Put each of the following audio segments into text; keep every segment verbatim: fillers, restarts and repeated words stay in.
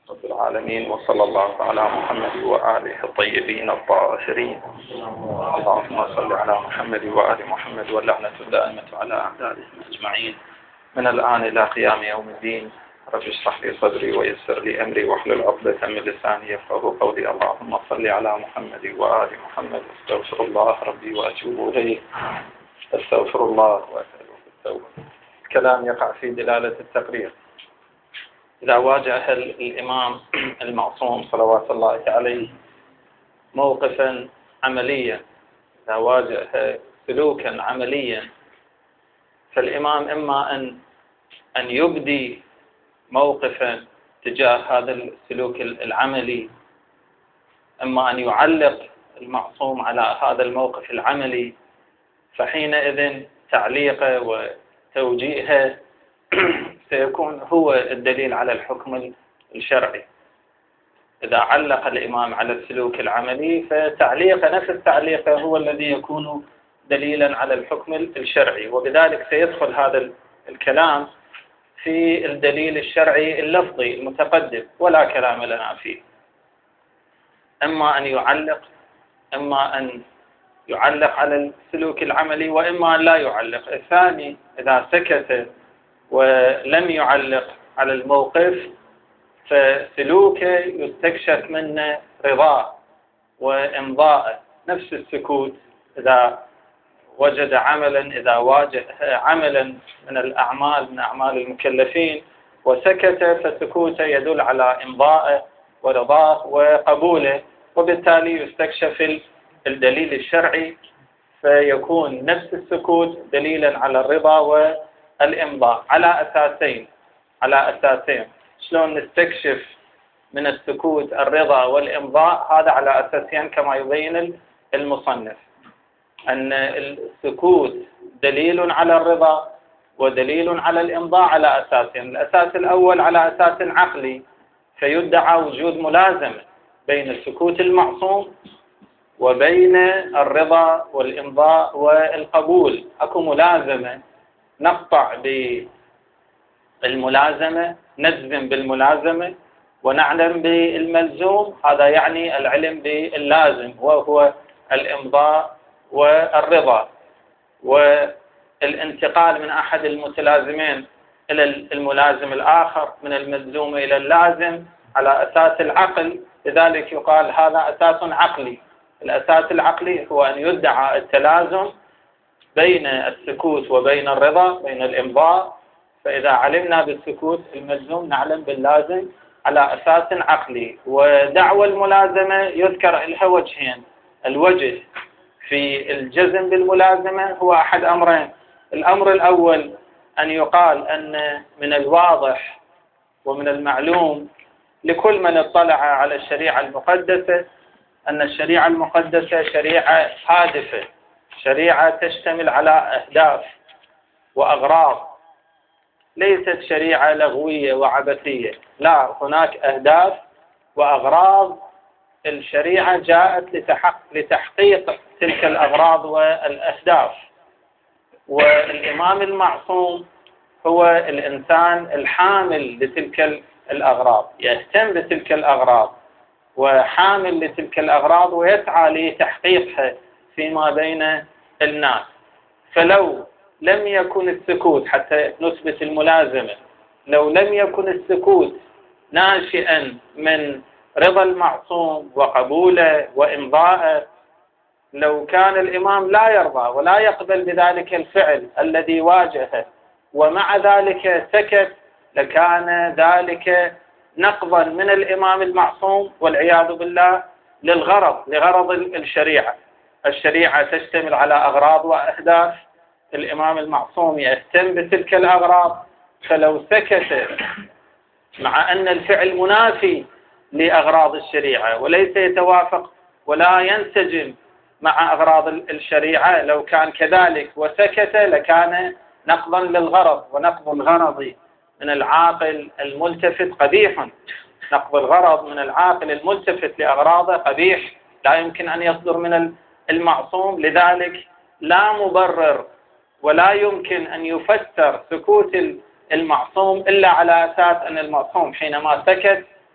رب العالمين، وصلى الله على محمد وآله الطيبين الطاهرين. اللهم صل على محمد وآل محمد، واللعنة الدائمة على أعدائهم أجمعين من الآن إلى قيام يوم الدين. رب اشرح لي صدري ويسر لي أمري واحلل عقدة من لساني يفقهوا قولي. اللهم صل على محمد وآل محمد. استغفر الله ربي وأتوب إليه. استغفر الله وأسأله التوبة. الكلام يقع في دلالة التقرير. إذا واجه الإمام المعصوم صلوات الله عليه موقفا عمليا، إذا واجه سلوكا عمليا، فالإمام إما أن أن يبدي موقفا تجاه هذا السلوك العملي، إما أن يعلق المعصوم على هذا الموقف العملي، فحينئذ تعليقه وتوجيهه سيكون هو الدليل على الحكم الشرعي. إذا علق الإمام على السلوك العملي فتعليقه نفس تعليقه هو الذي يكون دليلا على الحكم الشرعي، وبذلك سيدخل هذا الكلام في الدليل الشرعي اللفظي المتقدم ولا كلام لنا فيه. إما أن يعلق إما أن يعلق على السلوك العملي، وإما أن لا يعلق. الثاني إذا سكت ولم يعلق على الموقف فسلوكه يستكشف منه رضاه وإمضاءه. نفس السكوت إذا وجد عملا، إذا واجه عملا من الأعمال من أعمال المكلفين وسكت، فسكوته يدل على إمضائه ورضاه وقبوله، وبالتالي يستكشف الدليل الشرعي، فيكون نفس السكوت دليلا على الرضا والإمضاء على أساسين على أساسين شلون نستكشف من السكوت الرضا والإمضاء؟ هذا على أساسين كما يبين المصنف، أن السكوت دليل على الرضا ودليل على الإمضاء على أساسين. الأساس الأول على أساس عقلي، فيدعى وجود ملازمة بين السكوت المعصوم وبين الرضا والإمضاء والقبول. أكو ملازمة، نقطع بالملازمة، نجزم بالملازمة ونعلم بالملزوم. هذا يعني العلم باللازم وهو الإمضاء والرضا، والانتقال من أحد المتلازمين إلى الملازم الآخر، من الملزوم إلى اللازم على أساس العقل. لذلك يقال هذا أساس عقلي. الأساس العقلي هو أن يدعى التلازم بين السكوت وبين الرضا، بين الإمضاء. فإذا علمنا بالسكوت الملزوم نعلم باللازم على أساس عقلي. ودعوى الملازمة يذكر لها وجهين. الوجه في الجزم بالملازمة هو أحد أمرين. الأمر الأول أن يقال أن من الواضح ومن المعلوم لكل من اطلع على الشريعة المقدسة أن الشريعة المقدسة شريعة هادفة، شريعة تشتمل على أهداف وأغراض، ليست شريعة لغوية وعبثية. لا، هناك أهداف وأغراض. الشريعة جاءت لتحقق لتحقيق تلك الأغراض والأهداف، والإمام المعصوم هو الإنسان الحامل لتلك الأغراض، يهتم بتلك الأغراض وحامل لتلك الأغراض ويسعى لتحقيقها فيما بين الناس. فلو لم يكن السكوت، حتى نثبت الملازمة، لو لم يكن السكوت ناشئا من رضا المعصوم وقبوله وإمضاءه، لو كان الإمام لا يرضى ولا يقبل بذلك الفعل الذي واجهه ومع ذلك سكت، لكان ذلك نقضا من الإمام المعصوم والعياذ بالله للغرض لغرض الشريعة. الشريعة تشتمل على أغراض وأهداف، الإمام المعصوم يهتم بتلك الأغراض، فلو سكت مع أن الفعل منافي لأغراض الشريعة وليس يتوافق ولا ينسجم مع أغراض الشريعة، لو كان كذلك وسكت لكان نقضا للغرض. ونقض الغرض من العاقل الملتفت قبيح. نقض الغرض من العاقل الملتفت لأغراضه قبيح، لا يمكن أن يصدر من المعصوم. لذلك لا مبرر ولا يمكن أن يفسر سكوت المعصوم إلا على أساس أن المعصوم حينما سكت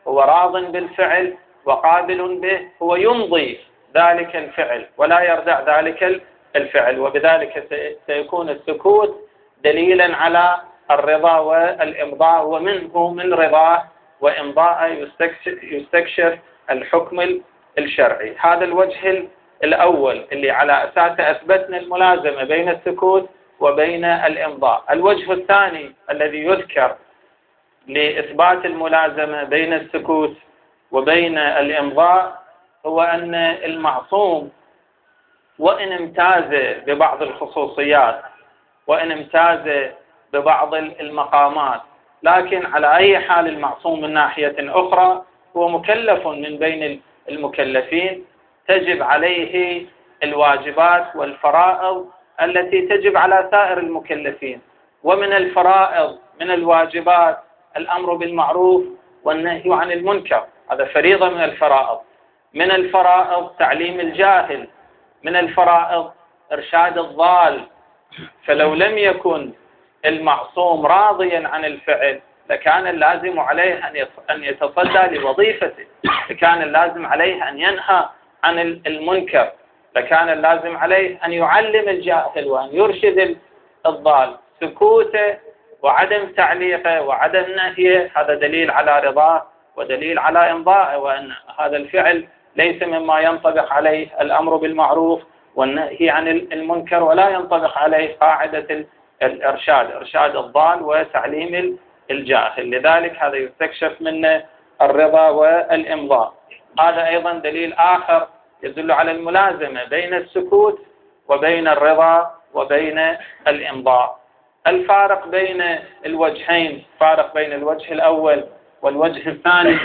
هو راض بالفعل وقابل به، هو يمضي ذلك الفعل ولا يردع ذلك الفعل، وبذلك سيكون السكوت دليلا على الرضا والإمضاء، ومنه من رضاه وإمضاء يستكشف الحكم الشرعي. هذا الوجه الأول اللي على أساسه أثبتنا الملازمة بين السكوت وبين الإمضاء. الوجه الثاني الذي يذكر لإثبات الملازمة بين السكوت وبين الإمضاء هو أن المعصوم وإن امتاز ببعض الخصوصيات وإن امتاز ببعض المقامات، لكن على أي حال المعصوم من ناحية أخرى هو مكلف من بين المكلفين، تجب عليه الواجبات والفرائض التي تجب على سائر المكلفين. ومن الفرائض من الواجبات الأمر بالمعروف والنهي عن المنكر، هذا فريضة من الفرائض. من الفرائض تعليم الجاهل، من الفرائض إرشاد الضال. فلو لم يكن المعصوم راضيا عن الفعل لكان اللازم عليه أن يتصدى لوظيفته، لكان اللازم عليه أن ينهى عن المنكر، لكان اللازم عليه أن يعلم الجاهل وأن يرشد الضال. سكوته وعدم تعليقه وعدم نهيه هذا دليل على رضاه ودليل على إمضائه، وأن هذا الفعل ليس مما ينطبق عليه الأمر بالمعروف والنهي عن المنكر، ولا ينطبق عليه قاعدة الإرشاد، إرشاد الضال وتعليم الجاهل. لذلك هذا يستكشف منه الرضا والإمضاء. هذا أيضا دليل آخر يدل على الملازمة بين السكوت وبين الرضا وبين الإمضاء. الفارق بين الوجهين، فارق بين الوجه الأول والوجه الثاني،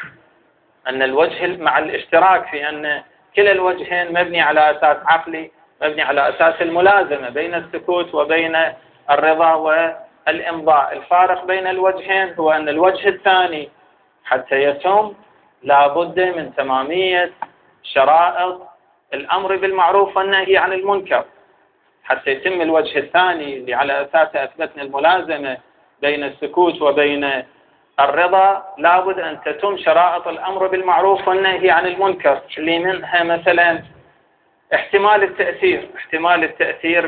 أن الوجه مع الاشتراك في أن كلا الوجهين مبني على أساس عقلي، مبني على أساس الملازمة بين السكوت وبين الرضا والإمضاء. الفارق بين الوجهين هو أن الوجه الثاني حتى يتم لا بد من تمامية شرائط الأمر بالمعروف والنهي عن المنكر. حتى يتم الوجه الثاني اللي على أساسه أثبتنا الملازمة بين السكوت وبين الرضا، لابد أن تتم شرائط الأمر بالمعروف والنهي عن المنكر، اللي منها مثلا احتمال التأثير، احتمال التأثير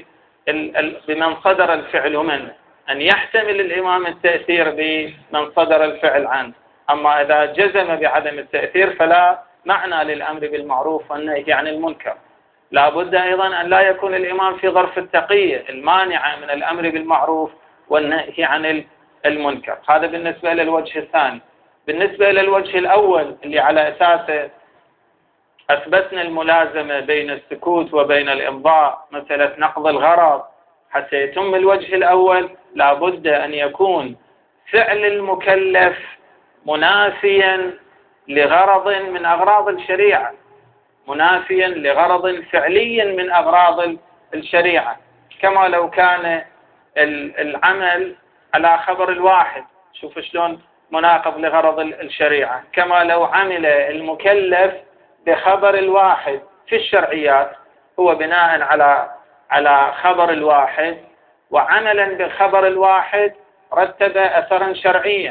بمن صدر الفعل منه، أن يحتمل الإمام التأثير بمن صدر الفعل عنه. أما إذا جزم بعدم التأثير فلا معنى للأمر بالمعروف والنهي عن المنكر. لابد أيضا أن لا يكون الإمام في ظرف التقية المانعة من الأمر بالمعروف والنهي عن المنكر. هذا بالنسبة للوجه الثاني. بالنسبة للوجه الأول اللي على أساسه أثبتنا الملازمة بين السكوت وبين الإمضاء، مسألة نقض الغرض، حتى يتم الوجه الأول لابد أن يكون فعل المكلف منافيا لغرض من أغراض الشريعة، منافيا لغرض فعلي من أغراض الشريعة، كما لو كان العمل على خبر الواحد، شوف شلون مناقض لغرض الشريعة. كما لو عمل المكلف بخبر الواحد في الشرعيات، هو بناء على على خبر الواحد وعملا بخبر الواحد رتب أثرا شرعيا.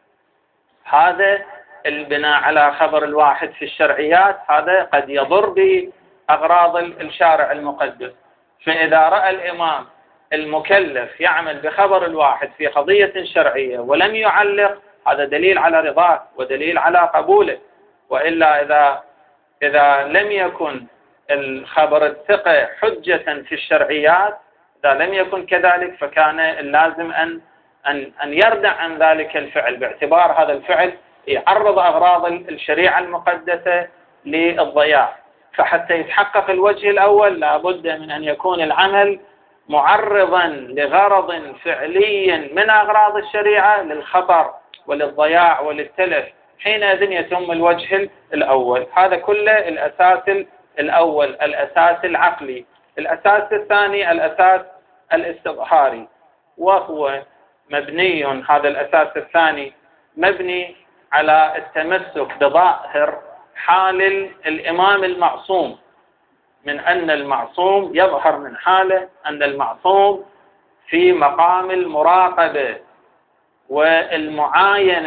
هذا البناء على خبر الواحد في الشرعيات هذا قد يضر بأغراض الشارع المقدس. فإذا رأى الإمام المكلف يعمل بخبر الواحد في قضية شرعية ولم يعلق، هذا دليل على رضاه ودليل على قبوله. وإلا إذا إذا لم يكن الخبر الثقة حجة في الشرعيات، إذا لم يكن كذلك فكان اللازم أن أن أن يردع عن ذلك الفعل، باعتبار هذا الفعل يعرض أغراض الشريعة المقدسة للضياع. فحتى يتحقق الوجه الأول لابد من أن يكون العمل معرضا لغرض فعلي من أغراض الشريعة للخطر وللضياع وللتلف، حينئذ يتم الوجه الأول. هذا كله الأساس الأول، الأساس العقلي. الأساس الثاني الأساس الاستظهاري، وهو مبني، هذا الأساس الثاني مبني على التمسك بظاهر حال الإمام المعصوم، من أن المعصوم يظهر من حاله أن المعصوم في مقام المراقبة والمعاينة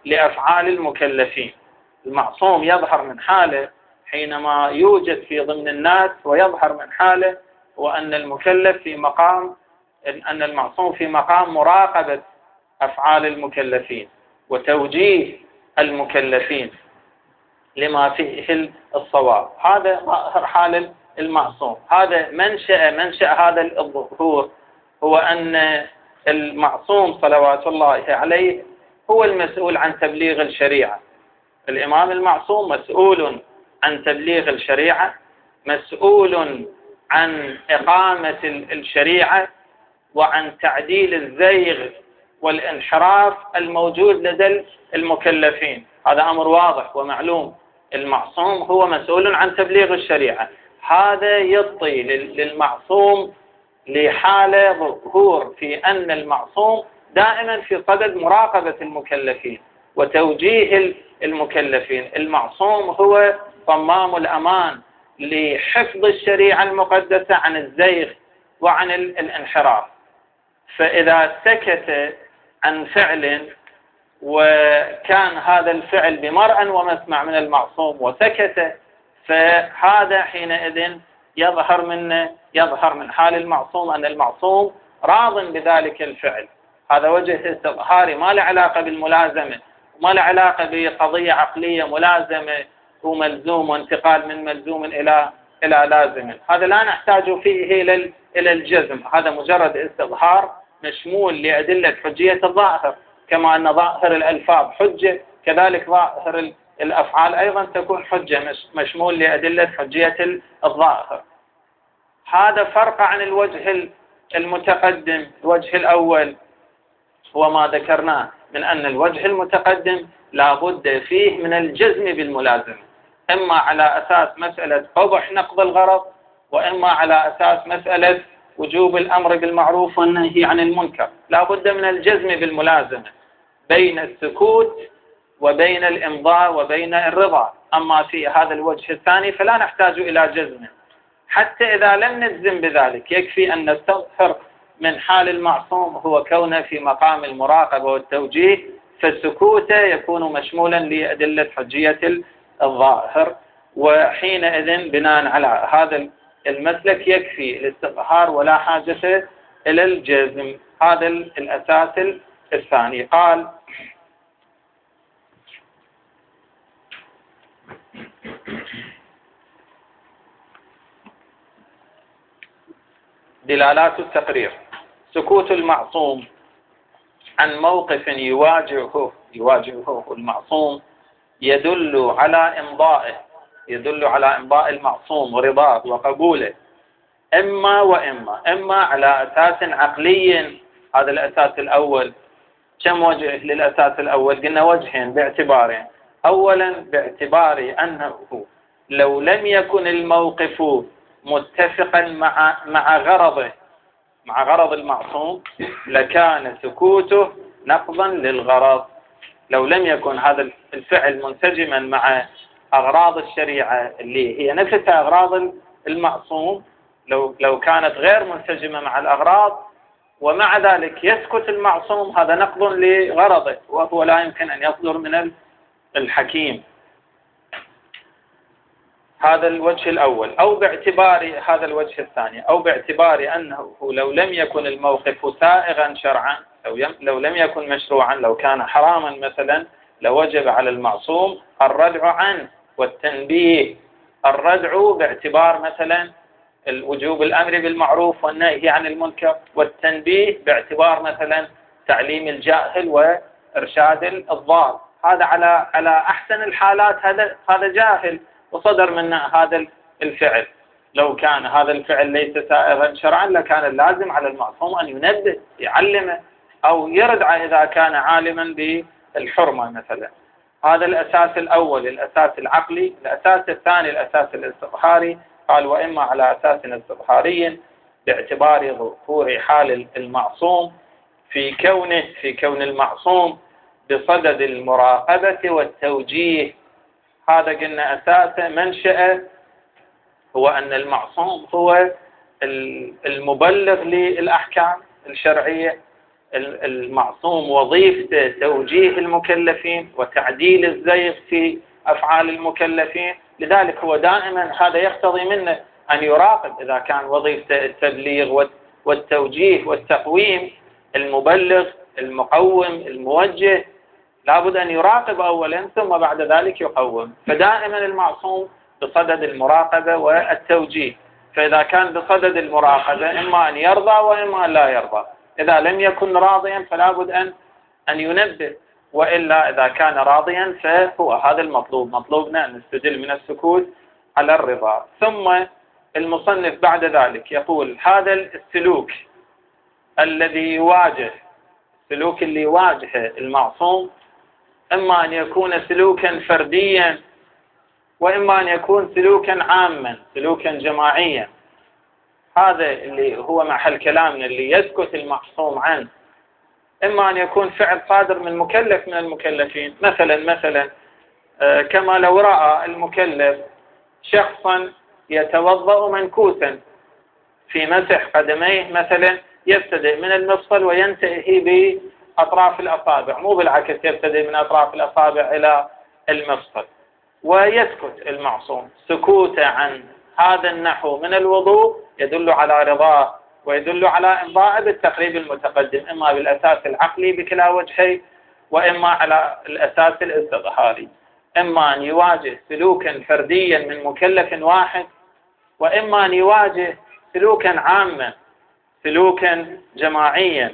لأفعال المكلفين. المعصوم يظهر من حاله حينما يوجد في ضمن الناس، ويظهر من حاله وأن المكلف في مقام أن المعصوم في مقام مراقبة أفعال المكلفين وتوجيه المكلفين لما فيه الصواب. هذا ظاهر حال المعصوم. هذا منشأ منشأ هذا الظهور هو أن المعصوم صلوات الله عليه هو المسؤول عن تبليغ الشريعة. الإمام المعصوم مسؤول عن تبليغ الشريعة، مسؤول عن إقامة الشريعة وعن تعديل الزيغ والانحراف الموجود لدى المكلفين. هذا أمر واضح ومعلوم. المعصوم هو مسؤول عن تبليغ الشريعة. هذا يعطي للمعصوم لحالة ظهور في أن المعصوم دائما في صدد مراقبة المكلفين وتوجيه المكلفين. المعصوم هو صمام الأمان لحفظ الشريعة المقدسة عن الزيغ وعن الانحراف. فإذا سكت عن فعل وكان هذا الفعل بمرأى ومسمع من المعصوم وسكت، فهذا حينئذ يظهر من يظهر من حال المعصوم أن المعصوم راض بذلك الفعل. هذا وجه استظهاري ما له علاقة بالملازمة، ما له علاقة بقضية عقلية ملازمة وملزوم وانتقال من ملزوم إلى إلى لازم. هذا لا نحتاج فيه إلى إلى الجزم. هذا مجرد استظهار مشمول لأدلة حجية الظاهر، كما أن ظاهر الألفاظ حجة كذلك ظاهر الأفعال أيضا تكون حجة مشمول لأدلة حجية الظاهر. هذا فرق عن الوجه المتقدم. الوجه الأول هو ما ذكرناه من أن الوجه المتقدم لا بد فيه من الجزم بالملازمة، إما على أساس مسألة قبح نقض الغرض، وإما على أساس مسألة وجوب الأمر بالمعروف والنهي عن المنكر. لا بد من الجزم بالملازمة بين السكوت وبين الإمضاء وبين الرضا. أما في هذا الوجه الثاني فلا نحتاج إلى جزم. حتى إذا لم نجزم بذلك يكفي أن نستظهر من حال المعصوم هو كونه في مقام المراقبة والتوجيه، فالسكوت يكون مشمولا لأدلة حجية الظاهر. وحينئذ بناء على هذا المسلك يكفي الاستظهار ولا حاجة إلى الجزم. هذا الأساس الثاني. قال: دلالات التقرير. سكوت المعصوم عن موقف يواجهه يواجهه المعصوم يدل على إمضائه يدل على إمضاء المعصوم ورضاه وقبوله، إما وإما إما على أساس عقلي. هذا الأساس الأول. كم وجه للأساس الأول؟ قلنا وجهين باعتبارين. أولا باعتبار أنه لو لم يكن الموقف متفقا مع مع غرضه مع غرض المعصوم لكان سكوته نقضا للغرض. لو لم يكن هذا الفعل منسجما مع أغراض الشريعة اللي هي نفسها أغراض المعصوم، لو لو كانت غير منسجمة مع الأغراض ومع ذلك يسكت المعصوم، هذا نقض لغرضه، وهو لا يمكن أن يصدر من الحكيم. هذا الوجه الأول. أو باعتبار هذا الوجه الثاني، أو باعتبار أنه لو لم يكن الموقف سائغا شرعا، لو, لو لم يكن مشروعا، لو كان حراما مثلا، لوجب على المعصوم الردع عنه والتنبيه. الردع باعتبار مثلا الوجوب الأمر بالمعروف والنهي عن المنكر، والتنبيه باعتبار مثلا تعليم الجاهل وإرشاد الضال. هذا على على أحسن الحالات هذا هذا جاهل وصدر منه هذا الفعل. لو كان هذا الفعل ليس سائغا شرعا لكان اللازم على المعصوم أن ينبه، يعلمه أو يردع إذا كان عالما بالحرمة مثلا. هذا الأساس الأول، الأساس العقلي. الأساس الثاني الأساس الاستظهاري. قال: وإما على أساس استظهاري باعتبار ظهور حال المعصوم في كونه في كون المعصوم بصدد المراقبة والتوجيه. هذا قلنا أساسه منشأه هو أن المعصوم هو المبلغ للأحكام الشرعية، المعصوم وظيفته توجيه المكلفين وتعديل الزيغ في أفعال المكلفين، لذلك هو دائما هذا يقتضي منه أن يراقب. إذا كان وظيفته التبليغ والتوجيه والتقويم، المبلغ المقوم الموجه لابد أن يراقب أولا ثم بعد ذلك يقوم. فدائما المعصوم بصدد المراقبة والتوجيه، فإذا كان بصدد المراقبة إما أن يرضى وإما أن لا يرضى. إذا لم يكن راضيا فلابد أن أن ينبه، وإلا إذا كان راضيا فهو هذا المطلوب. مطلوبنا أن نستدل من السكوت على الرضا. ثم المصنف بعد ذلك يقول هذا السلوك الذي يواجه السلوك اللي يواجهه المعصوم إما أن يكون سلوكا فرديا وإما أن يكون سلوكا عاما، سلوكا جماعيا. هذا اللي هو محل كلامنا اللي يسكت المعصوم عنه. إما أن يكون فعل صادر من مكلف من المكلفين، مثلا مثلا كما لو رأى المكلف شخصا يتوضأ منكوسا في مسح قدميه، مثلا يبتدئ من المفصل وينتهي بأطراف الأصابع، مو بالعكس يبتدئ من أطراف الأصابع إلى المفصل، ويسكت المعصوم. سكوته عن هذا النحو من الوضوء يدل على رضاه ويدل على إمضاء بالتقريب المتقدم، إما بالأساس العقلي بكلا وجهي وإما على الأساس الاستظهاري. إما أن يواجه سلوكا فرديا من مكلف واحد، وإما أن يواجه سلوكا عاما سلوكا جماعيا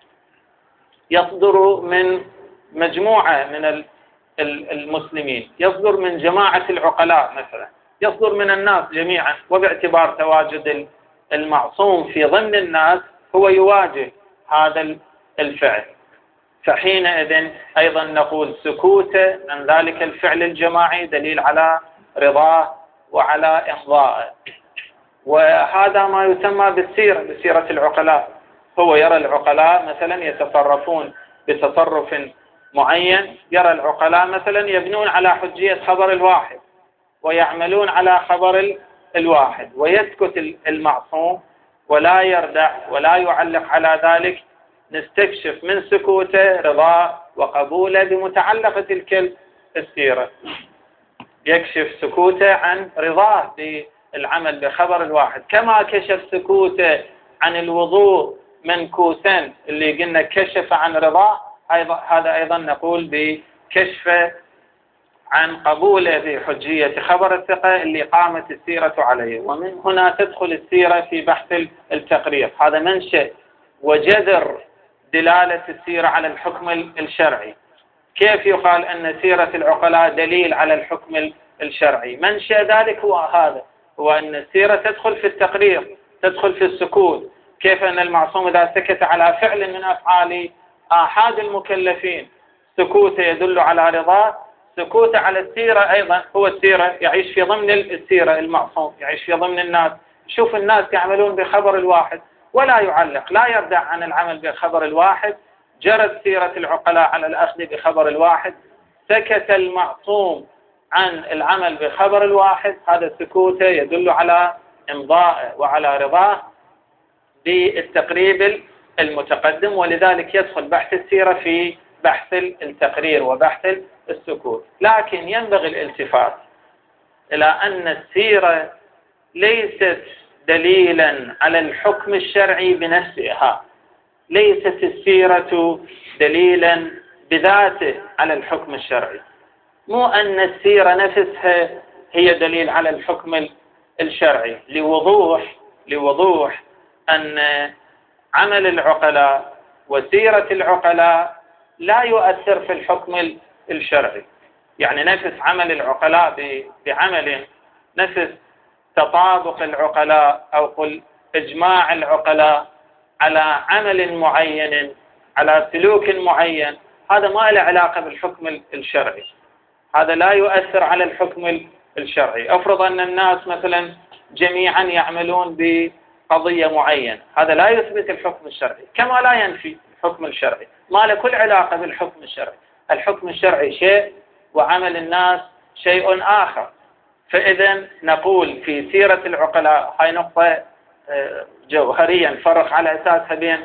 يصدر من مجموعة من المسلمين، يصدر من جماعة العقلاء مثلا، يصدر من الناس جميعا، وباعتبار تواجد المعصوم في ضمن الناس هو يواجه هذا الفعل. فحينئذ أيضا نقول سكوته عن ذلك الفعل الجماعي دليل على رضاه وعلى إمضائه. وهذا ما يسمى بالسيرة، بسيرة العقلاء. هو يرى العقلاء مثلا يتصرفون بتصرف معين، يرى العقلاء مثلا يبنون على حجية خبر الواحد ويعملون على خبر الواحد، ويسكت المعصوم ولا يردع ولا يعلق على ذلك. نستكشف من سكوته رضاه وقبوله بمتعلقة تلك السيرة، يكشف سكوته عن رضاه بالعمل بخبر الواحد، كما كشف سكوته عن الوضوء منكوسا اللي قلنا كشف عن رضاه، هذا أيضا نقول بكشف عن قبوله بحجية خبر الثقة اللي قامت السيرة عليه. ومن هنا تدخل السيرة في بحث التقرير. هذا منشأ وجذر دلالة السيرة على الحكم الشرعي. كيف يقال أن سيرة العقلاء دليل على الحكم الشرعي؟ منشأ ذلك هو هذا، هو أن السيرة تدخل في التقرير، تدخل في السكوت. كيف أن المعصوم إذا سكت على فعل من أفعال آحاد المكلفين سكوته يدل على رضاه، سكوته على السيرة أيضا هو السيرة، يعيش في ضمن السيرة المعصوم، يعيش في ضمن الناس، شوف الناس يعملون بخبر الواحد ولا يعلق، لا يردع عن العمل بخبر الواحد. جرت سيرة العقلاء على الأخذ بخبر الواحد، سكت المعصوم عن العمل بخبر الواحد، هذا سكوته يدل على إمضائه وعلى رضاه بالتقريب المتقدم. ولذلك يدخل بحث السيرة في بحث التقرير وبحث السكوت. لكن ينبغي الالتفات إلى أن السيرة ليست دليلا على الحكم الشرعي بنفسها، ليست السيرة دليلا بذاته على الحكم الشرعي. مو أن السيرة نفسها هي دليل على الحكم الشرعي، لوضوح لوضوح أن عمل العقلاء وسيرة العقلاء لا يؤثر في الحكم الشرعي. يعني نفس عمل العقلاء بعمل، نفس تطابق العقلاء أو قل إجماع العقلاء على عمل معين على سلوك معين، هذا ما له علاقة بالحكم الشرعي، هذا لا يؤثر على الحكم الشرعي. أفرض أن الناس مثلا جميعا يعملون بقضية معينة، هذا لا يثبت الحكم الشرعي كما لا ينفي الحكم الشرعي، ما له كل علاقة بالحكم الشرعي. الحكم الشرعي شيء وعمل الناس شيء آخر. فإذا نقول في سيرة العقلاء، هاي نقطة جوهريا نفرق على أساسها بين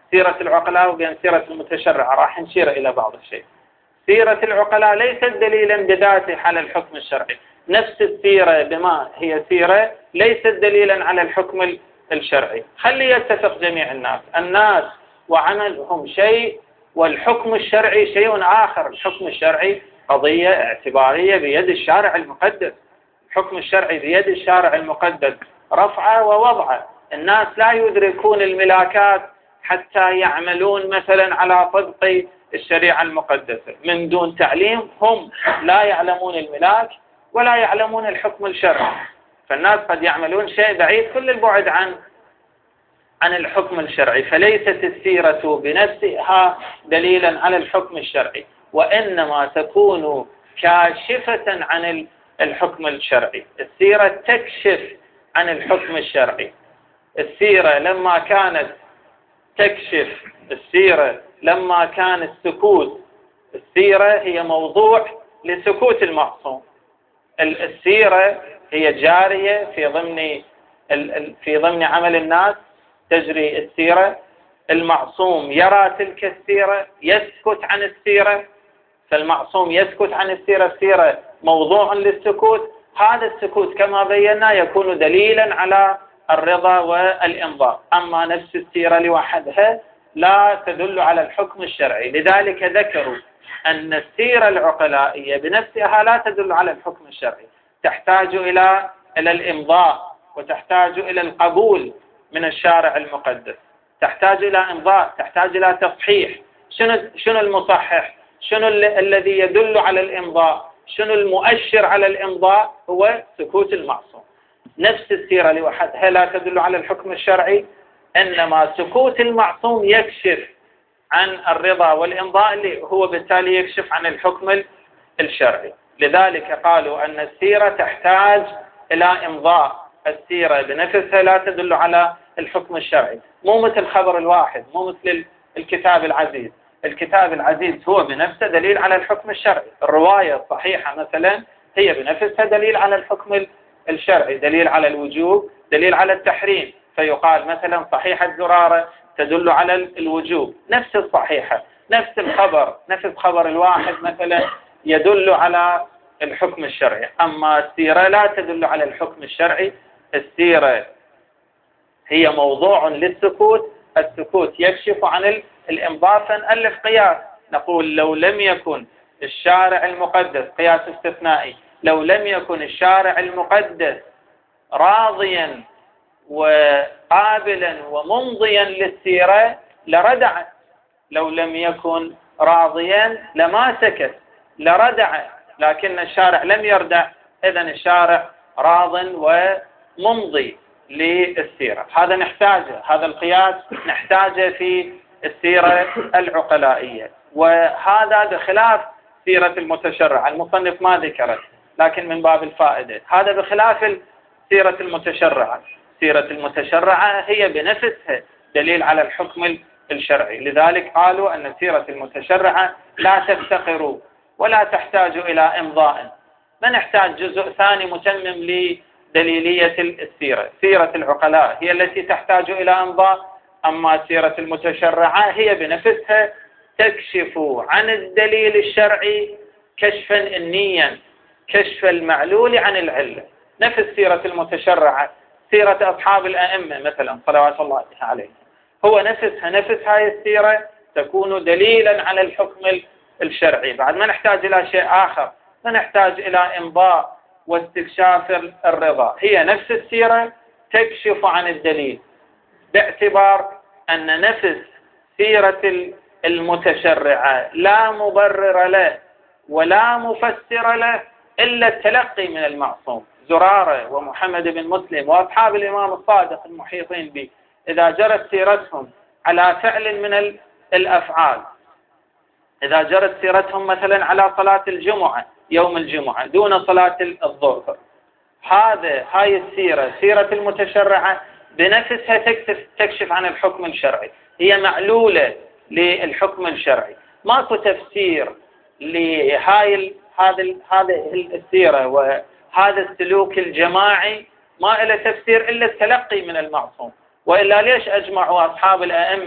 سيرة العقلاء وبين سيرة المتشرعة، راح نشير إلى بعض الشيء. سيرة العقلاء ليست دليلا بذاته على الحكم الشرعي، نفس السيرة بما هي سيرة ليست دليلا على الحكم الشرعي. خلي يتفق جميع الناس، الناس وعملهم شيء والحكم الشرعي شيء آخر. الحكم الشرعي قضية اعتبارية بيد الشارع المقدس، الحكم الشرعي بيد الشارع المقدس رفعه ووضعه. الناس لا يدركون الملاكات حتى يعملون مثلا على طبق الشريعة المقدسة، من دون تعليم هم لا يعلمون الملاك ولا يعلمون الحكم الشرعي. فالناس قد يعملون شيء بعيد كل البعد عن عن الحكم الشرعي. فليست السيرة بنفسها دليلا على الحكم الشرعي، وإنما تكون كاشفة عن الحكم الشرعي. السيرة تكشف عن الحكم الشرعي. السيرة لما كانت تكشف، السيرة لما كان السكوت، السيرة هي موضوع لسكوت المعصوم. السيرة هي جارية في ضمن في ضمن عمل الناس، تجري السيرة. المعصوم يرى تلك السيرة، يسكت عن السيرة، فالمعصوم يسكت عن السيرة، السيرة موضوع للسكوت. هذا السكوت كما بينا يكون دليلا على الرضا والإنظار. أما نفس السيرة لوحدها لا تدل على الحكم الشرعي. لذلك ذكروا أن السيرة العقلائية بنفسها لا تدل على الحكم الشرعي، تحتاج إلى إلى الإمضاء، وتحتاج إلى القبول من الشارع المقدس، تحتاج إلى إمضاء، تحتاج إلى تصحيح. شنو شنو المصحح؟ شنو الذي يدل على الإمضاء؟ شنو المؤشر على الإمضاء؟ هو سكوت المعصوم. نفس السيرة لوحدها لا تدل على الحكم الشرعي، إنما سكوت المعصوم يكشف عن الرضا والإمضاء، اللي هو بالتالي يكشف عن الحكم الشرعي. لذلك قالوا أن السيرة تحتاج إلى إمضاء. السيرة بنفسها لا تدل على الحكم الشرعي، مو مثل الخبر الواحد، مو مثل الكتاب العزيز. الكتاب العزيز هو بنفسه دليل على الحكم الشرعي. الرواية الصحيحة مثلا هي بنفسها دليل على الحكم الشرعي، دليل على الوجوب، دليل على التحريم. فيقال مثلا صحيحة زرارة تدل على الوجوب، نفس الصحيحة، نفس الخبر، نفس خبر الواحد مثلا يدل على الحكم الشرعي. أما السيرة لا تدل على الحكم الشرعي، السيرة هي موضوع للسكوت، السكوت يكشف عن الإمضاء. فنألف قياس نقول لو لم يكن الشارع المقدس، قياس استثنائي، لو لم يكن الشارع المقدس راضيا وقابلا وممضيا للسيرة لردع. لو لم يكن راضيا لما سكت، لردع، لكن الشارع لم يردع، إذن الشارع راض وممضي للسيرة. هذا نحتاجه، هذا القياس نحتاجه في السيرة العقلائية، وهذا بخلاف سيرة المتشرعة. المصنف ما ذكره لكن من باب الفائدة، هذا بخلاف سيرة المتشرعة. سيرة المتشرعة هي بنفسها دليل على الحكم الشرعي. لذلك قالوا أن سيرة المتشرعة لا تفتقر ولا تحتاج إلى إمضاء. ما نحتاج جزء ثاني متمم لدليلية السيرة. سيرة العقلاء هي التي تحتاج إلى إمضاء، أما سيرة المتشرعة هي بنفسها تكشف عن الدليل الشرعي كشفا إنيا، كشف المعلول عن العلة. نفس سيرة المتشرعة، سيرة أصحاب الأئمة مثلا صلوات الله عليهم، هو نفسها نفس هاي السيرة تكون دليلا على الحكم الشرعي. بعد ما نحتاج إلى شيء آخر، ما نحتاج إلى إمضاء واستكشاف الرضا، هي نفس السيرة تكشف عن الدليل، باعتبار أن نفس سيرة المتشرعة لا مبرر له ولا مفسر له إلا التلقي من المعصوم. زرارة ومحمد بن مسلم وأصحاب الإمام الصادق المحيطين به، إذا جرت سيرتهم على فعل من الأفعال، إذا جرت سيرتهم مثلا على صلاة الجمعة يوم الجمعة دون صلاة الظهر، هذا هاي السيرة سيرة المتشرعة بنفسها تكشف عن الحكم الشرعي، هي معلولة للحكم الشرعي. ماكو تفسير لهاي هذه هذه السيرة وهذا السلوك الجماعي، ما له تفسير إلا التلقي من المعصوم. وإلا ليش أجمعوا أصحاب الأئمة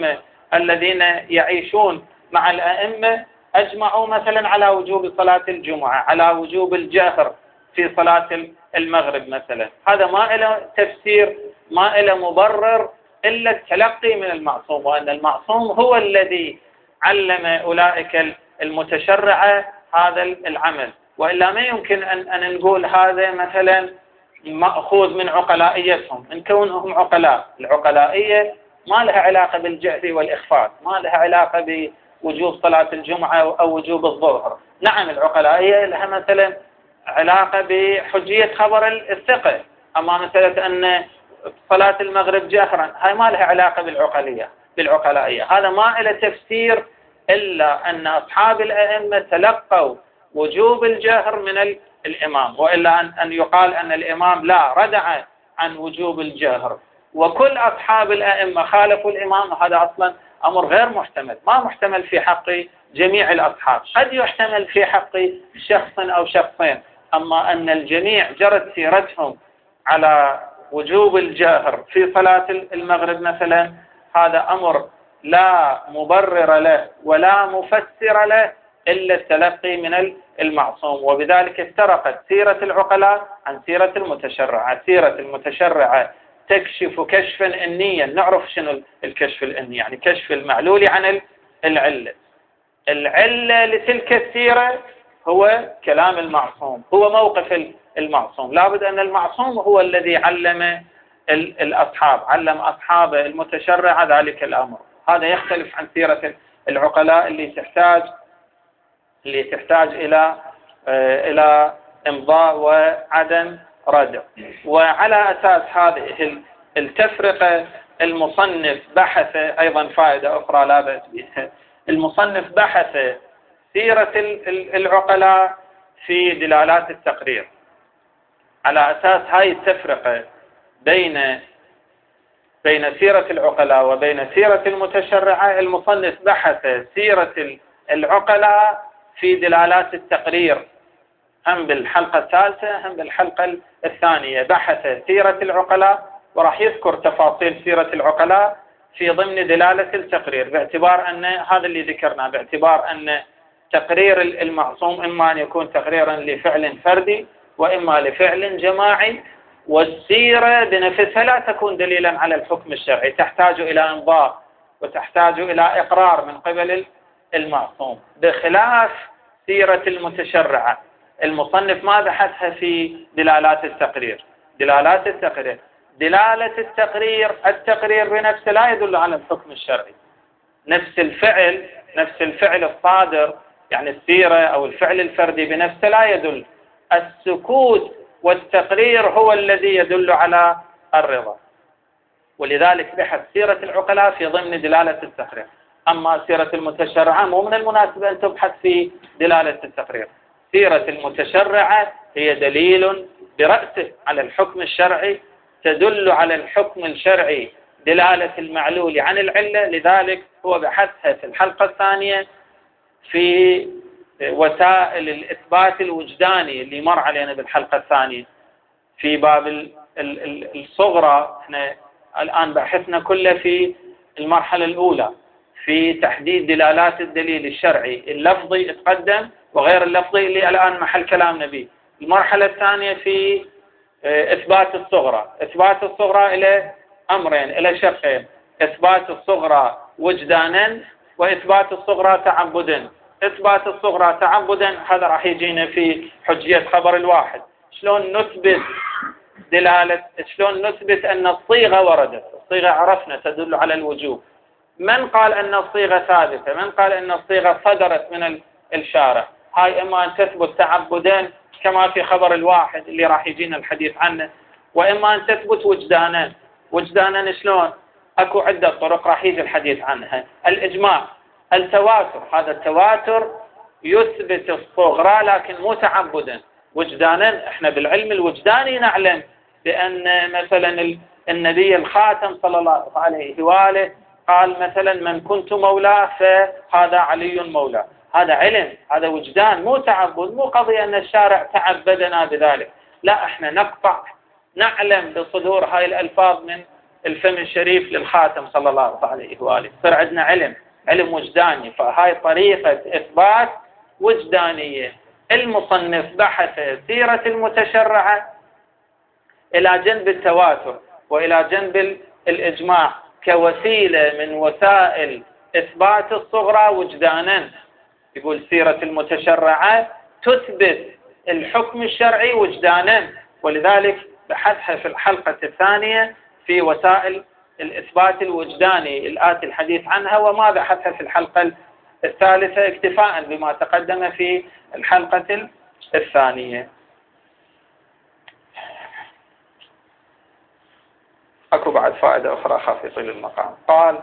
الذين يعيشون مع الأئمة أجمعوا مثلا على وجوب صلاة الجمعة، على وجوب الجهر في صلاة المغرب مثلا. هذا ما له تفسير، ما له مبرر إلا التلقي من المعصوم، وأن المعصوم هو الذي علم أولئك المتشرعة هذا العمل. وإلا ما يمكن أن, أن نقول هذا مثلا مأخوذ من عقلائيتهم، إن كونهم عقلاء. العقلائية ما لها علاقة بالجهل والإخفاء، ما لها علاقة بوجوب صلاة الجمعة أو وجوب الظهر. نعم العقلائية لها مثلا علاقة بحجية خبر الثقة، أما مسألة أن صلاة المغرب جهرا هاي ما لها علاقة بالعقلية بالعقلائية. هذا ما له تفسير إلا أن أصحاب الأئمة تلقوا وجوب الجهر من الإمام، وإلا أن, أن يقال أن الإمام لا ردع عن وجوب الجهر وكل أصحاب الأئمة خالفوا الإمام. هذا أصلا أمر غير محتمل، ما محتمل في حق جميع الأصحاب، قد يحتمل في حق شخص أو شخصين، أما أن الجميع جرت سيرتهم على وجوب الجهر في صلاة المغرب مثلا، هذا أمر لا مبرر له ولا مفسر له إلا التلقي من المعصوم. وبذلك افترقت سيرة العقلاء عن سيرة المتشرعة. سيرة المتشرعة تكشف كشفا إنيا، نعرف شنو الكشف الإني، يعني كشف المعلول عن العلة. العلة لتلك السيرة هو كلام المعصوم، هو موقف المعصوم. لابد أن المعصوم هو الذي علم الأصحاب، علم أصحاب المتشرعة ذلك الأمر. هذا يختلف عن سيرة العقلاء اللي تحتاج اللي تحتاج إلى إلى إمضاء وعدم ردع. وعلى أساس هذه التفرقة المصنف بحث أيضا فائدة أخرى لا بأس بها. المصنف بحث سيرة العقلاء في دلالات التقرير. على أساس هاي التفرقة بين بين سيرة العقلاء وبين سيرة المتشرعة، المصنف بحث سيرة العقلاء في دلالات التقرير، هم بالحلقة الثالثة هم بالحلقة الثانية. بحث سيرة العقلاء وراح يذكر تفاصيل سيرة العقلاء في ضمن دلالة التقرير، باعتبار أن هذا اللي ذكرناه، باعتبار أن تقرير المعصوم إما أن يكون تقريرا لفعل فردي وإما لفعل جماعي، والسيرة بنفسها لا تكون دليلا على الحكم الشرعي، تحتاج إلى إمضاء وتحتاج إلى إقرار من قبل المعصوم، بخلاف سيرة المتشرعة. المصنف ما بحثها في دلالات التقرير. دلالات التقرير دلالة التقرير التقرير بنفسه لا يدل على الحكم الشرعي. نفس الفعل نفس الفعل الصادر، يعني السيرة أو الفعل الفردي بنفسه لا يدل. السكوت والتقرير هو الذي يدل على الرضا، ولذلك بحث سيرة العقلاء في ضمن دلالة التقرير. أما سيرة المتشرعة مو من المناسب أن تبحث في دلالة التقرير. سيرة المتشرعة هي دليل برأسه على الحكم الشرعي، تدل على الحكم الشرعي دلالة المعلول عن العلة. لذلك هو بحثها في الحلقة الثانية في وسائل الإثبات الوجداني اللي مر علينا بالحلقة الثانية في باب الصغرى. احنا الآن بحثنا كله في المرحلة الأولى في تحديد دلالات الدليل الشرعي اللفظي اتقدم وغير اللفظي اللي الآن محل كلامنا به. المرحلة الثانية في إثبات الصغرى. إثبات الصغرى إلى أمرين، إلى شقين: إثبات الصغرى وجدانا وإثبات الصغرى تعبدا. إثبات الصغرى تعبدا هذا راح يجينا في حجية خبر الواحد. شلون نثبت دلالة، شلون نثبت أن الصيغة وردت؟ الصيغة عرفنا تدل على الوجوب. من قال أن الصيغة ثابتة؟ من قال أن الصيغة صدرت من الشارع؟ هاي إما أن تثبت تعبدا كما في خبر الواحد اللي راح يجينا الحديث عنه، وإما أن تثبت وجدانا. وجدانا شلون؟ أكو عدة طرق راح يجي الحديث عنها. الإجماع، التواتر، هذا التواتر يثبت الصغرى لكن مو تعبدا. وجدانا احنا بالعلم الوجداني نعلم بأن مثلا النبي الخاتم صلى الله عليه وآله قال مثلا من كنت مولاه فهذا علي مولاه. هذا علم، هذا وجدان، مو تعبد، مو قضية أن الشارع تعبدنا بذلك. لا، احنا نقطع، نعلم بصدور هاي الألفاظ من الفم الشريف للخاتم صلى الله عليه وآله. صار عندنا علم علم وجداني، فهاي طريقة إثبات وجدانية. المصنف بحث سيرة المتشرعة إلى جنب التواتر وإلى جنب الإجماع كوسيلة من وسائل إثبات الصغرى وجدانا. يقول سيرة المتشرعة تثبت الحكم الشرعي وجدانا، ولذلك بحثها في الحلقة الثانية في وسائل الإثبات الوجداني الآتي الحديث عنها، وما بحثها في الحلقة الثالثة اكتفاء بما تقدم في الحلقة الثانية. أكو بعد فائدة أخرى خاف يطيل المقام. قال: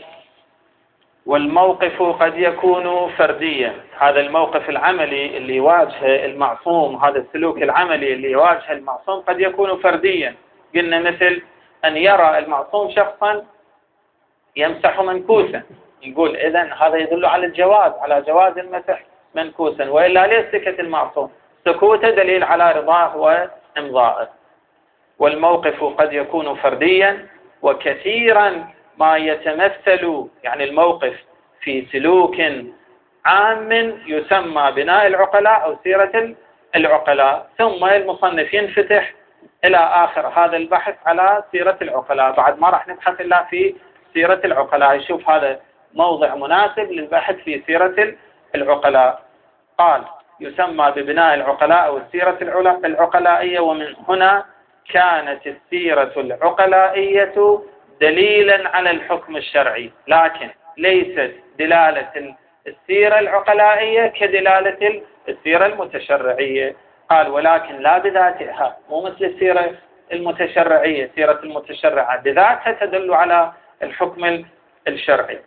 والموقف قد يكون فرديا. هذا الموقف العملي اللي يواجه المعصوم، هذا السلوك العملي اللي يواجه المعصوم قد يكون فرديا. قلنا مثل أن يرى المعصوم شخصا يمسح منكوسا، نقول إذن هذا يدل على الجواز، على جواز المسح منكوسا، وإلا ليش سكت المعصوم؟ سكوته دليل على رضاه وإمضائه. والموقف قد يكون فرديا، وكثيرا ما يتمثل يعني الموقف في سلوك عام يسمى بناء العقلاء أو سيرة العقلاء. ثم المصنف ينفتح إلى آخر هذا البحث على سيرة العقلاء، بعد ما راح نبحث إلا في سيرة العقلاء. يشوف هذا موضع مناسب للبحث في سيرة العقلاء. قال: يسمى ببناء العقلاء أو السيرة العقلائية. ومن هنا كانت السيرة العقلائية دليلا على الحكم الشرعي، لكن ليست دلالة السيرة العقلائية كدلالة السيرة المتشرعية. قال: ولكن لا بذاتها، مو مثل السيرة المتشرعية. سيرة المتشرعة بذاتها تدل على الحكم الشرعي،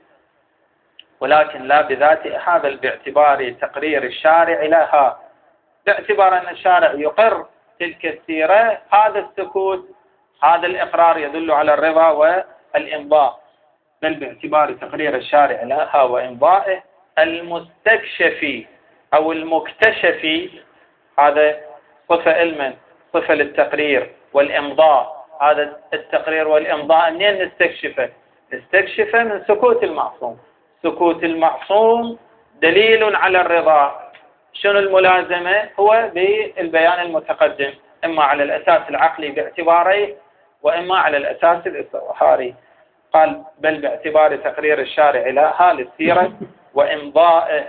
ولكن لا بذاتها، بل باعتبار تقرير الشارع لها، باعتبار أن الشارع يقر تلك السيرة. هذا السكوت، هذا الإقرار يدل على الرضا والإمضاء، بل باعتبار تقرير الشارع لها وإمضائه المستكشف أو المكتشف. هذا صفة علما، صفة للتقرير والإمضاء. هذا التقرير والإمضاء منين نستكشفه؟ نستكشفه من سكوت المعصوم. سكوت المعصوم دليل على الرضا. شنو الملازمة؟ هو بالبيان المتقدم، إما على الأساس العقلي باعتباره، وإما على الأساس الاستظهاري. قال: بل باعتبار تقرير الشارع لها للسيرة وإمضائه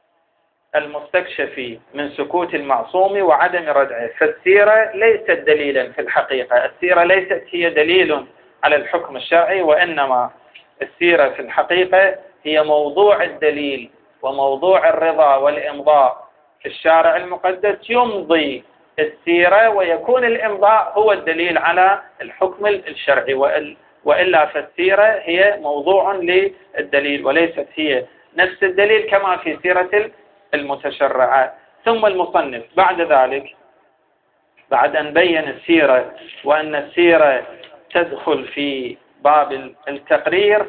المستكشف من سكوت المعصوم وعدم ردعه. فالسيرة ليست دليلا في الحقيقة، السيرة ليست هي دليل على الحكم الشرعي، وإنما السيرة في الحقيقة هي موضوع الدليل وموضوع الرضا والإمضاء. الشارع المقدس يمضي السيرة، ويكون الإمضاء هو الدليل على الحكم الشرعي، وإلا فالسيرة هي موضوع للدليل وليست هي نفس الدليل كما في سيرة المتشرعة. ثم المصنف بعد ذلك، بعد أن بين السيرة وأن السيرة تدخل في باب التقرير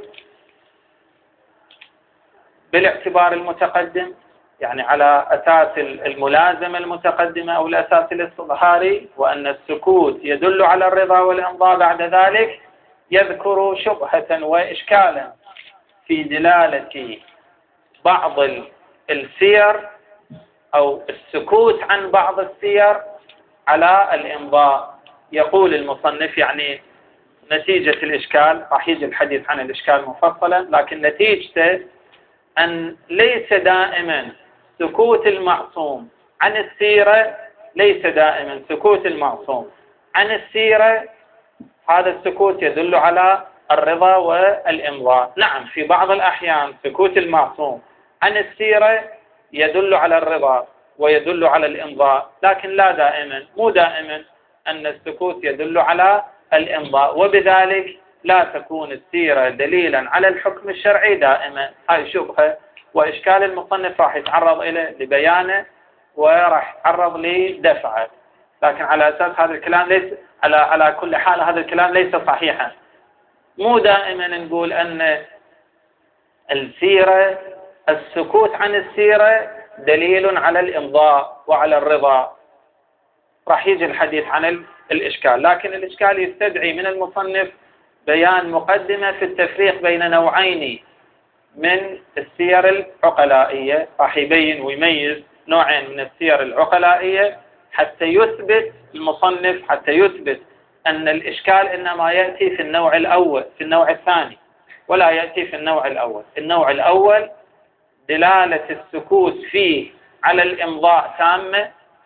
بالاعتبار المتقدم، يعني على أساس الملازمة المتقدمة أو الأساس الاستظهاري، وأن السكوت يدل على الرضا والإمضاء. بعد ذلك يذكر شبهة وإشكالا في دلالة بعض السير أو السكوت عن بعض السير على الإمضاء. يقول المصنف يعني نتيجة الإشكال، راح يجي الحديث عن الإشكال مفصلا، لكن نتيجته أن ليس دائما سكوت المعصوم عن السيرة، ليس دائما سكوت المعصوم عن السيرة هذا السكوت يدل على الرضا والإمضاء. نعم، في بعض الأحيان سكوت المعصوم عن السيرة يدل على الرضا ويدل على الإمضاء، لكن لا دائما، مو دائما أن السكوت يدل على الإمضاء، وبذلك لا تكون السيرة دليلا على الحكم الشرعي دائما. هاي شبهة وإشكال المصنف راح يتعرض إليه لبيانه وراح يتعرض لدفعه، لكن على أساس هذا الكلام ليس على على كل حال هذا الكلام ليس صحيحا. مو دائما نقول أن السيرة، السكوت عن السيرة دليل على الإمضاء وعلى الرضا. راح يجي الحديث عن الإشكال، لكن الإشكال يستدعي من المصنف بيان مقدمة في التفريق بين نوعين من السير العقلائية، راح يبين ويميز نوعين من السير العقلائية حتى يثبت المصنف حتى يثبت أن الإشكال إنما يأتي في النوع الأول في النوع الثاني ولا يأتي في النوع الأول. النوع الأول دلالة السكوت فيه على الإمضاء تامة،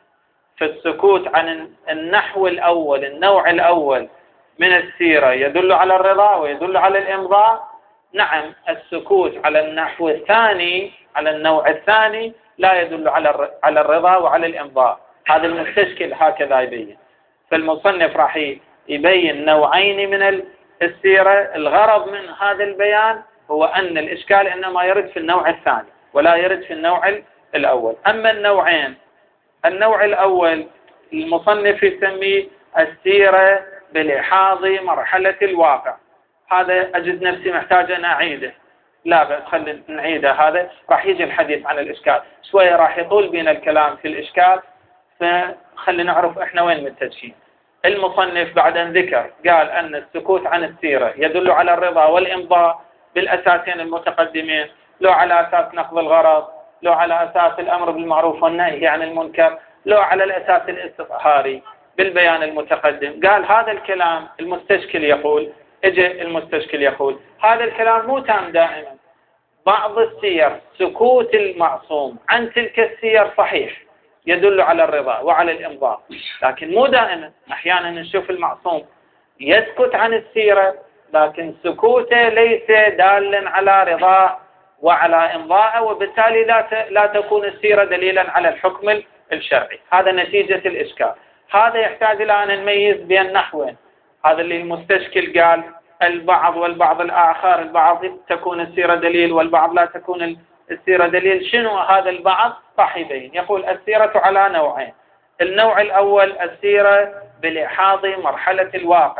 فالسكوت عن النحو الأول النوع الأول من السيرة يدل على الرضا ويدل على الإمضاء. نعم، السكوت على النحو الثاني على النوع الثاني لا يدل على على الرضا وعلى الإمضاء. هذا المستشكل هكذا يبين. فالمصنف راح يبين نوعين من السيرة. الغرض من هذا البيان هو أن الإشكال إنما يرد في النوع الثاني ولا يرد في النوع الأول. أما النوعين، النوع الأول المصنف يسميه السيرة بلحاظ مرحلة الواقع. هذا أجد نفسي محتاج أن أعيده، لا بس خلينا نعيده، هذا راح يجي الحديث عن الإشكال شوية، راح يطول بين الكلام في الإشكال، فخلينا نعرف إحنا وين متجهين. المصنف بعد أن ذكر قال أن السكوت عن السيرة يدل على الرضا والإمضاء بالأساسين المتقدمين، لو على أساس نقض الغرض، لو على أساس الأمر بالمعروف والنهي عن المنكر، لو على الأساس الاستظهاري بالبيان المتقدم. قال هذا الكلام المستشكل يقول اجى المستشكل يقول هذا الكلام مو تام دائما. بعض السير سكوت المعصوم عن تلك السير صحيح يدل على الرضا وعلى الإمضاء، لكن مو دائما. أحيانا نشوف المعصوم يسكت عن السيرة لكن سكوته ليس دالا على رضا وعلى إمضاء، وبالتالي لا لا تكون السيرة دليلا على الحكم الشرعي. هذا نتيجة الإشكال. هذا يحتاج إلى أن نميز بين نحوين. هذا اللي المستشكل قال البعض والبعض الآخر، البعض تكون السيرة دليل والبعض لا تكون السيرة دليل. شنو هذا البعض؟ راح يبين. يقول السيرة على نوعين. النوع الأول السيرة بلحاظ مرحلة الواقع،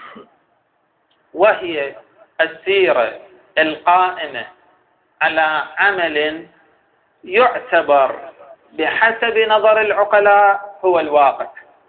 وهي السيرة القائمة على عمل يعتبر بحسب نظر العقلاء هو الواقع.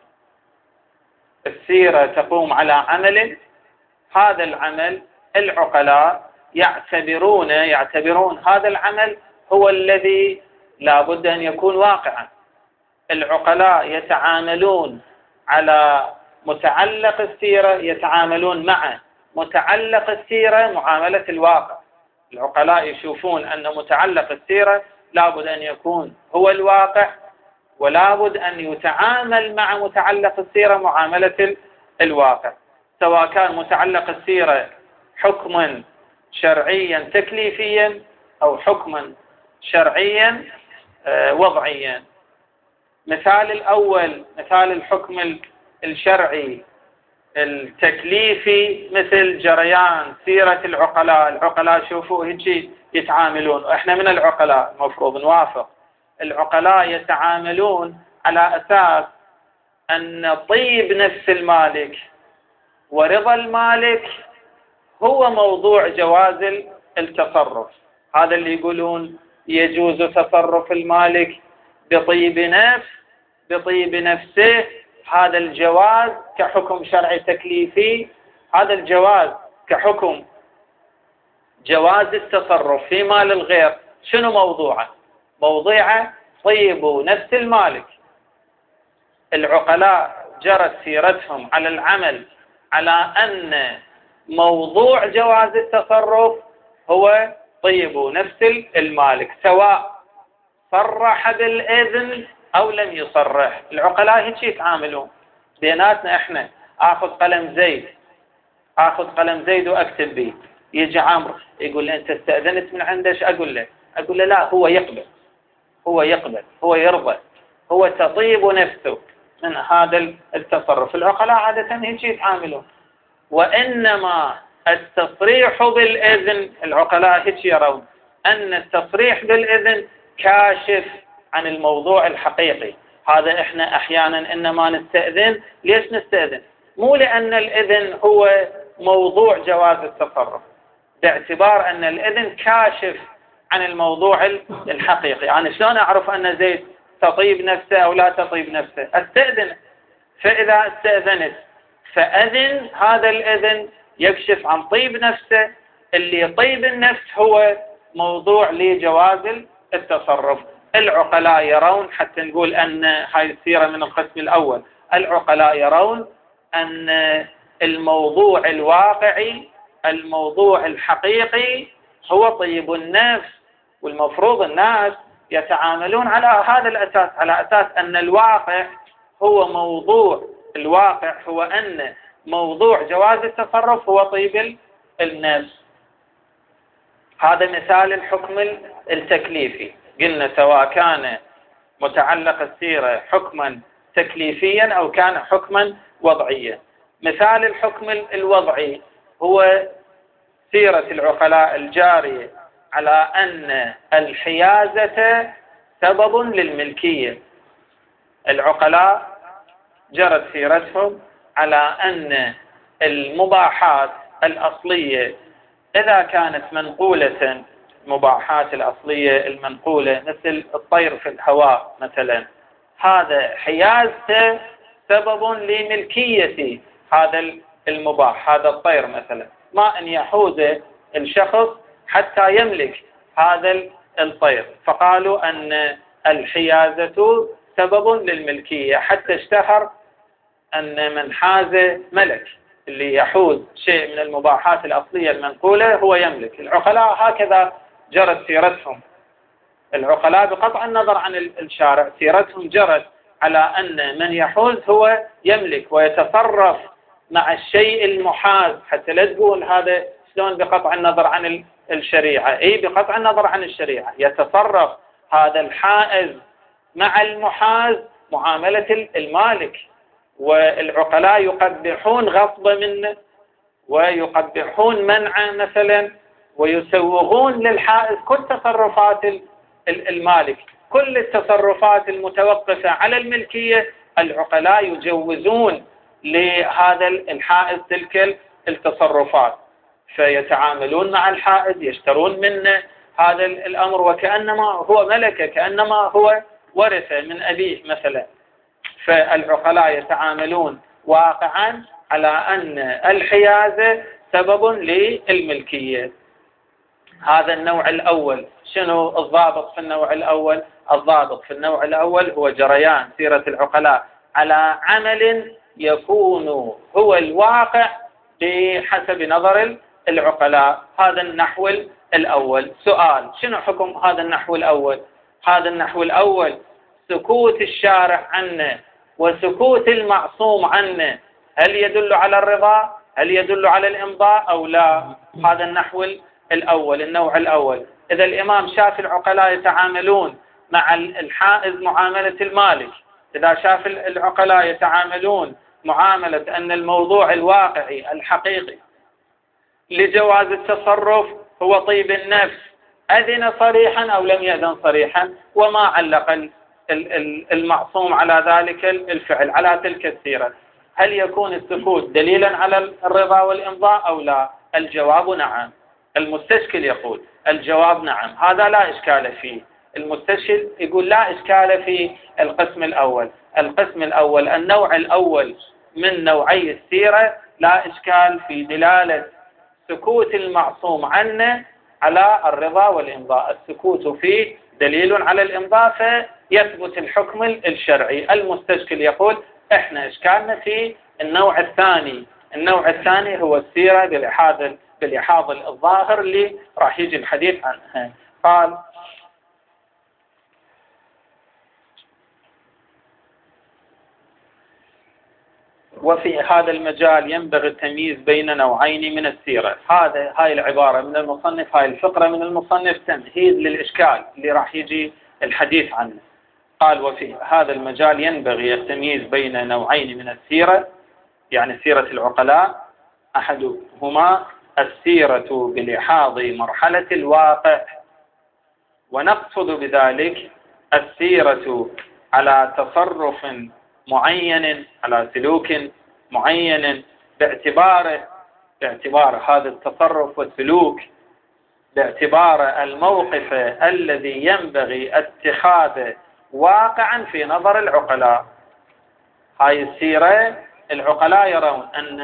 السيرة تقوم على عمل، هذا العمل العقلاء يعتبرون يعتبرون هذا العمل هو الذي لا بد أن يكون واقعا. العقلاء يتعاملون على متعلق السيرة، يتعاملون مع متعلق السيرة معاملة الواقع. العقلاء يشوفون أن متعلق السيرة لا بد أن يكون هو الواقع، ولا بد أن يتعامل مع متعلق السيرة معاملة الواقع، سواء كان متعلق السيرة حكما شرعيا تكليفيا أو حكما شرعيا وضعيا. مثال الأول مثال الحكم الشرعي التكليفي مثل جريان سيرة العقلاء. العقلاء شوفوا هيك يتعاملون، وإحنا من العقلاء المفروض نوافق. العقلاء يتعاملون على أساس أن طيب نفس المالك ورضا المالك هو موضوع جواز التصرف. هذا اللي يقولون يجوز تصرف المالك بطيب نفس بطيب نفسه. هذا الجواز كحكم شرعي تكليفي، هذا الجواز كحكم جواز التصرف في مال الغير شنو موضوعه؟ موضوعه طيب نفس المالك. العقلاء جرت سيرتهم على العمل على أن موضوع جواز التصرف هو طيب نفس المالك، سواء صرح بالإذن أو لم يصرح. العقلاء هيك يتعاملون بيناتنا. إحنا آخذ قلم زيد آخذ قلم زيد وأكتب به، يجي عمرو يقول لي أنت استأذنت من عندش؟ أقول له أقول له لا، هو يقبل هو يقبل هو يرضى، هو تطيب نفسه من هذا التصرف. العقلاء عادة هيك يتعاملون. وإنما التصريح بالإذن، العقلاء هيك يرون أن التصريح بالإذن كاشف عن الموضوع الحقيقي. هذا إحنا أحيانا إنما نستأذن. ليش نستأذن؟ مو لأن الإذن هو موضوع جواز التصرف، باعتبار أن الإذن كاشف عن الموضوع الحقيقي. يعني شلون أعرف أن زيد تطيب نفسه أو لا تطيب نفسه؟ أستأذن. فإذا استأذنت فأذن، هذا الإذن يكشف عن طيب نفسه، اللي طيب النفس هو موضوع لجواز التصرف. العقلاء يرون، حتى نقول أن هاي السيرة من القسم الأول، العقلاء يرون أن الموضوع الواقعي، الموضوع الحقيقي هو طيب النفس، والمفروض الناس يتعاملون على هذا الأساس، على أساس أن الواقع هو موضوع، الواقع هو أن موضوع جواز التصرف هو طيب النفس. هذا مثال الحكم التكليفي. قلنا سواء كان متعلق السيرة حكما تكليفيا أو كان حكما وضعيا. مثال الحكم الوضعي هو سيرة العقلاء الجارية على أن الحيازة سبب للملكية. العقلاء جرت سيرتهم على أن المباحات الأصلية إذا كانت منقولة، المباحات الأصلية المنقولة مثل الطير في الهواء مثلا، هذا حيازته سبب لملكية هذا المباح، هذا الطير مثلا، ما أن يحوز الشخص حتى يملك هذا الطير، فقالوا أن الحيازة سبب للملكية، حتى اشتهر أن من حاز ملك، اللي يحوز شيء من المباحات الأصلية المنقولة هو يملك. العقلاء هكذا جرت سيرتهم، العقلاء بقطع النظر عن الشارع سيرتهم جرت على أن من يحوز هو يملك ويتصرف مع الشيء المحاز، حتى لا تقول هذا شلون بقطع النظر عن الشريعة، أي بقطع النظر عن الشريعة يتصرف هذا الحائز مع المحاز معاملة المالك. والعقلاء يقبحون غصبا منه ويقبحون منعه مثلا، ويسوغون للحائز كل تصرفات المالك، كل التصرفات المتوقفة على الملكية العقلاء يجوزون لهذا الحائز تلك التصرفات، فيتعاملون مع الحائز، يشترون منه هذا الأمر وكأنما هو ملكه، كأنما هو ورثه من أبيه مثلا. فالعقلاء يتعاملون واقعا على أن الحيازة سبب للملكية. هذا النوع الأول. شنو الضابط في النوع الأول؟ الضابط في النوع الأول هو جريان سيرة العقلاء على عمل يكون هو الواقع بحسب نظر العقلاء. هذا النحو الأول. سؤال: شنو حكم هذا النحو الأول؟ هذا النحو الأول سكوت الشارع عنه وسكوت المعصوم عنه، هل يدل على الرضا؟ هل يدل على الإمضاء أو لا؟ هذا النحو الأول، النوع الأول. إذا الإمام شاف العقلاء يتعاملون مع الحائز معاملة المالك، إذا شاف العقلاء يتعاملون معاملة أن الموضوع الواقعي الحقيقي لجواز التصرف هو طيب النفس، أذن صريحا أو لم يأذن صريحا، وما علق المعصوم على ذلك الفعل، على تلك السيرة، هل يكون السكوت دليلا على الرضا والإمضاء أو لا؟ الجواب نعم. المستشكل يقول الجواب نعم، هذا لا إشكال فيه. المستشكل يقول لا إشكال في القسم الأول. القسم الأول، النوع الأول من نوعي السيرة، لا إشكال في دلالة سكوت المعصوم عنه على الرضا والإمضاء، السكوت فيه دليل على الإمضاء فيثبت الحكم الشرعي. المستشكل يقول إحنا إشكالنا في النوع الثاني. النوع الثاني هو السيرة بالإحاضة بالإحاضة الظاهر اللي راح يجي الحديث عنها. قال: وفي هذا المجال ينبغي التمييز بين نوعين من السيرة. هذا هاي العبارة من المصنف، هاي الفقرة من المصنف تمهيد للإشكال اللي راح يجي الحديث عنه. قال: وفي هذا المجال ينبغي التمييز بين نوعين من السيرة، يعني سيرة العقلاء، أحدهما السيرة بلحاظ مرحلة الواقع، ونقصد بذلك السيرة على تصرف معين، على سلوك معين، باعتباره باعتبار هذا التصرف والسلوك باعتبار الموقف الذي ينبغي اتخاذه واقعا في نظر العقلاء. هاي السيرة العقلاء يرون أن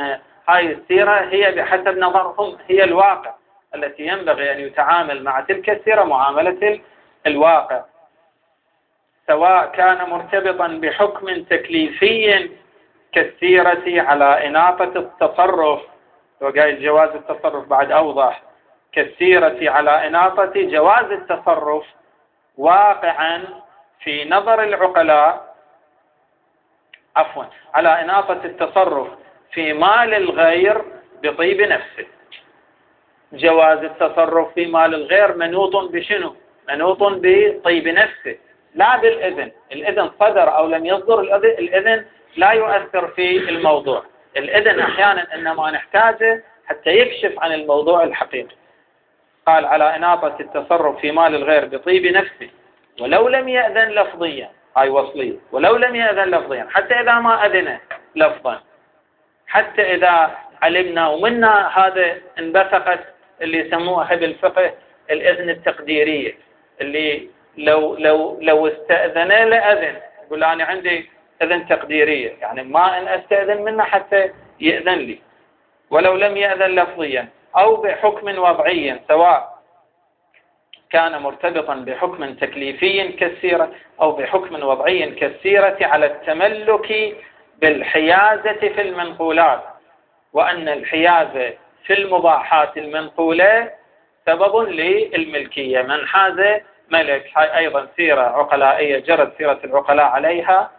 هاي السيرة هي بحسب نظرهم هي الواقع التي ينبغي أن يتعامل مع تلك السيرة معاملة الواقع، سواء كان مرتبطا بحكم تكليفي كالسيرة على إناقة التصرف، وقال جواز التصرف بعد أوضح، كالسيرة على إناقة جواز التصرف واقعا في نظر العقلاء، عفوا على إناقة التصرف في مال الغير بطيب نفسه. جواز التصرف في مال الغير منوط بشنو؟ منوط بطيب نفسه لا بالإذن. الإذن صدر أو لم يصدر، الإذن لا يؤثر في الموضوع. الإذن أحيانا إنما نحتاجه حتى يكشف عن الموضوع الحقيقي. قال على إناقة التصرف في مال الغير بطيب نفسه ولو لم يأذن لفظيا، هاي وصلية، ولو لم يأذن لفظيا، حتى إذا ما أذن لفظا، حتى إذا علمنا ومنا هذا انبثقت اللي يسموها بالفقه الإذن التقديرية، اللي لو لو لو استأذن لأذن، يقول أنا عندي إذن تقديرية، يعني ما أن أستأذن منه حتى يأذن لي، ولو لم يأذن لفظيا أو بحكم وضعي، سواء كان مرتبطا بحكم تكليفي كالسيرة أو بحكم وضعي كالسيرة على التملك بالحيازة في المنقولات، وأن الحيازة في المباحات المنقولة سبب للملكية. من حاز ملك، هاي أيضا سيرة عقلائية جرت سيرة العقلاء عليها،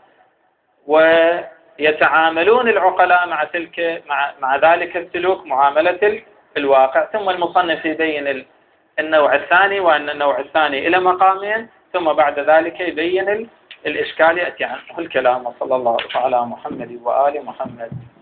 ويتعاملون العقلاء مع تلك مع, مع ذلك السلوك معاملة الواقع. ثم المصنف يبين النوع الثاني، وأن النوع الثاني إلى مقامين، ثم بعد ذلك يبين الإشكال يأتي عنه الكلام. وصلى الله على محمد وآل محمد.